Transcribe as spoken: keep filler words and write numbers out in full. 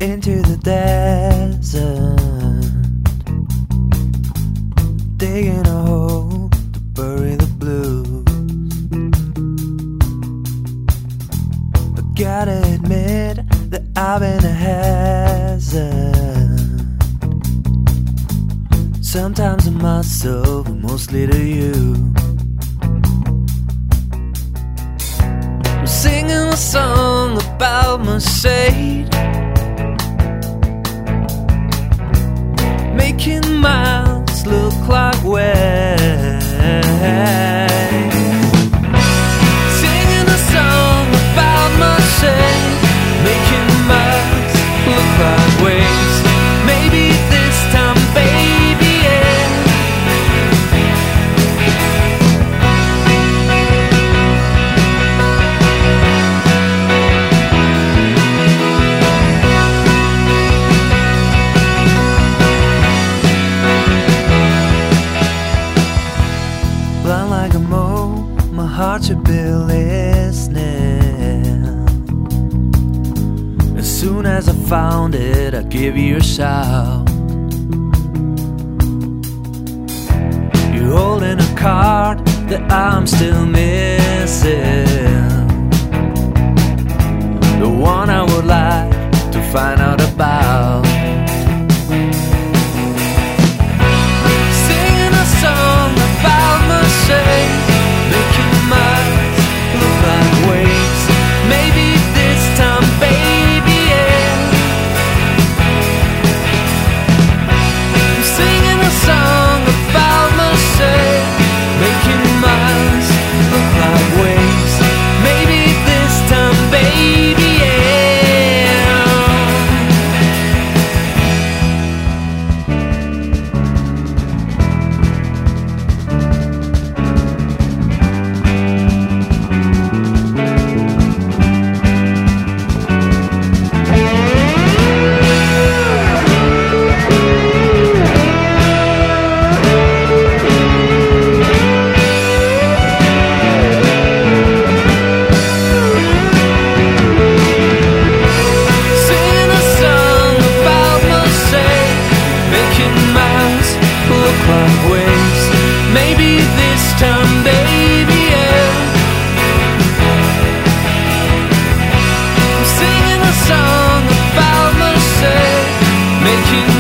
into the desert, digging a hole to bury the blues. I gotta admit that I've been a hazard, sometimes to myself, but mostly to you. I'm singing a song about my shade, making miles look like waves. Singing a song about my shade, making miles look like waves. Maybe this time, baby, yeah. Blind like a mole, my heart should be listening. As soon as I found it, I'd give you a shout. You're holding a card that I'm still missing, the one I would like to find out about. Singing a song about my shade, making miles look like waves. Maybe this time, baby, yeah. I'm singing a song about my shade, making miles look like waves. Maybe this time, baby, maybe this time, baby, yeah. I'm singing a song about myself, making